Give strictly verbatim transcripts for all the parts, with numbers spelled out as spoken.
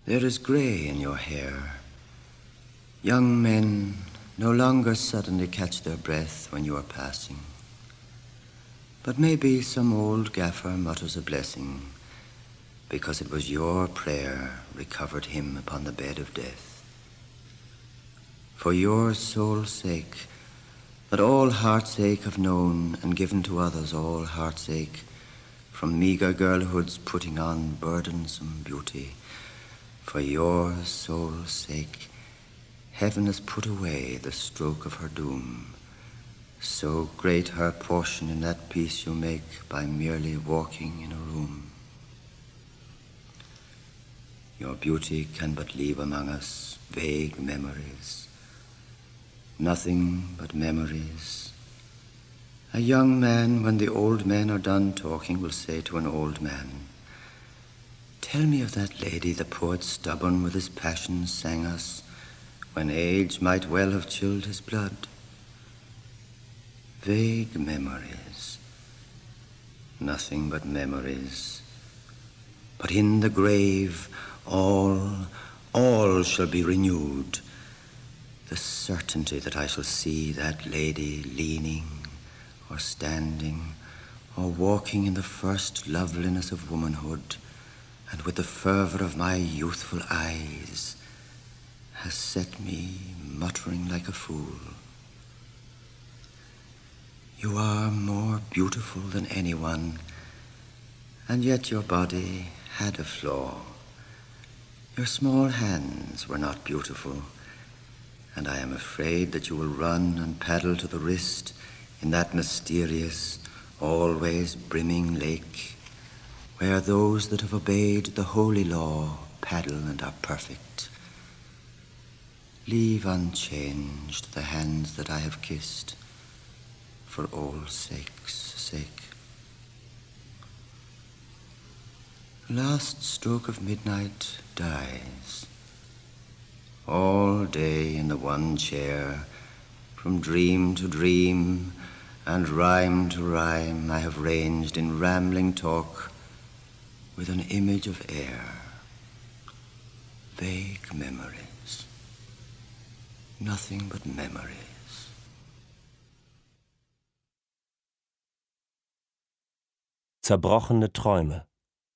There is grey in your hair. Young men no longer suddenly catch their breath when you are passing. But maybe some old gaffer mutters a blessing, because it was your prayer recovered him upon the bed of death. For your soul's sake, that all heart's-ache have known and given to others all heart's-ache, from meager girlhood's putting on burdensome beauty, for your soul's sake, heaven has put away the stroke of her doom. So great her portion in that peace you make by merely walking in a room. Your beauty can but leave among us vague memories, nothing but memories. A young man, when the old men are done talking, will say to an old man, "Tell me of that lady the poet stubborn with his passion sang us, when age might well have chilled his blood." Vague memories, nothing but memories. But in the grave, all, all shall be renewed. The certainty that I shall see that lady leaning, or standing, or walking in the first loveliness of womanhood, and with the fervor of my youthful eyes, has set me muttering like a fool. You are more beautiful than anyone, and yet your body had a flaw. Your small hands were not beautiful, and I am afraid that you will run and paddle to the wrist in that mysterious, always brimming lake, where those that have obeyed the holy law paddle and are perfect. Leave unchanged the hands that I have kissed, for all sakes' sake. The last stroke of midnight dies. All day in the one chair, from dream to dream and rhyme to rhyme, I have ranged in rambling talk with an image of air. Vague memories, nothing but memories. Zerbrochene Träume.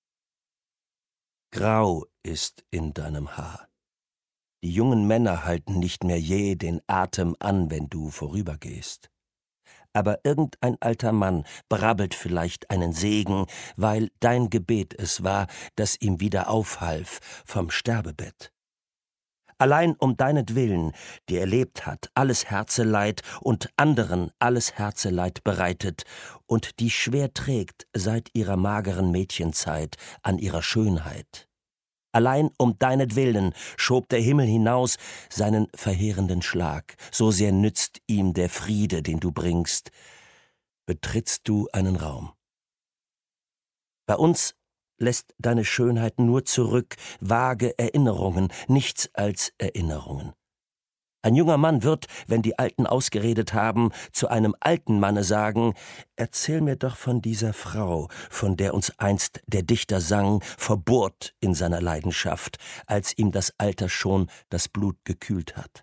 Grau ist in deinem Haar. Die jungen Männer halten nicht mehr je den Atem an, wenn du vorübergehst. Aber irgendein alter Mann brabbelt vielleicht einen Segen, weil dein Gebet es war, das ihm wieder aufhalf vom Sterbebett. Allein um deinetwillen, die erlebt hat, alles Herzeleid und anderen alles Herzeleid bereitet und die schwer trägt seit ihrer mageren Mädchenzeit an ihrer Schönheit. Allein um deinetwillen schob der Himmel hinaus seinen verheerenden Schlag, so sehr nützt ihm der Friede, den du bringst. Betrittst du einen Raum. Bei uns lässt deine Schönheit nur zurück vage Erinnerungen, nichts als Erinnerungen. Ein junger Mann wird, wenn die Alten ausgeredet haben, zu einem alten Manne sagen: Erzähl mir doch von dieser Frau, von der uns einst der Dichter sang, verbohrt in seiner Leidenschaft, als ihm das Alter schon das Blut gekühlt hat.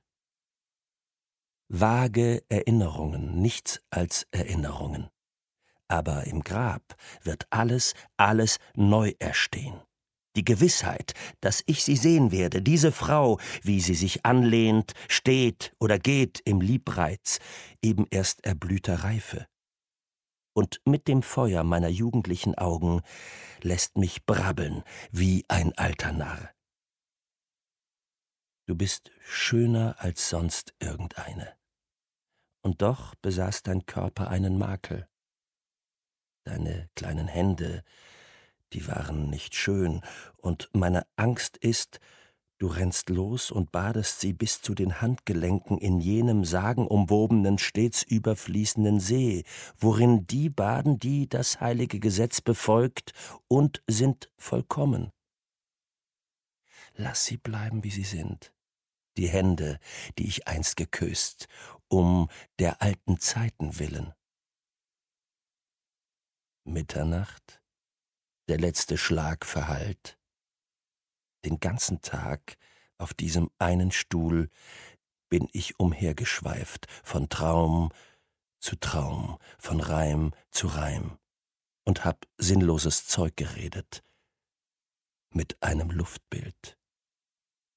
Vage Erinnerungen, nichts als Erinnerungen. Aber im Grab wird alles, alles neu erstehen. Die Gewissheit, dass ich sie sehen werde, diese Frau, wie sie sich anlehnt, steht oder geht im Liebreiz, eben erst erblühter Reife. Und mit dem Feuer meiner jugendlichen Augen lässt mich brabbeln wie ein alter Narr. Du bist schöner als sonst irgendeine. Und doch besaß dein Körper einen Makel. Deine kleinen Hände, die waren nicht schön, und meine Angst ist, du rennst los und badest sie bis zu den Handgelenken in jenem sagenumwobenen, stets überfließenden See, worin die baden, die das heilige Gesetz befolgt und sind vollkommen. Lass sie bleiben, wie sie sind, die Hände, die ich einst geküsst, um der alten Zeiten willen. Mitternacht, der letzte Schlag verhallt. Den ganzen Tag auf diesem einen Stuhl bin ich umhergeschweift, von Traum zu Traum, von Reim zu Reim, und hab sinnloses Zeug geredet, mit einem Luftbild.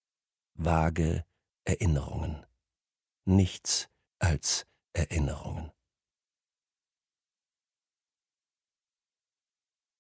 Vage Erinnerungen, nichts als Erinnerungen.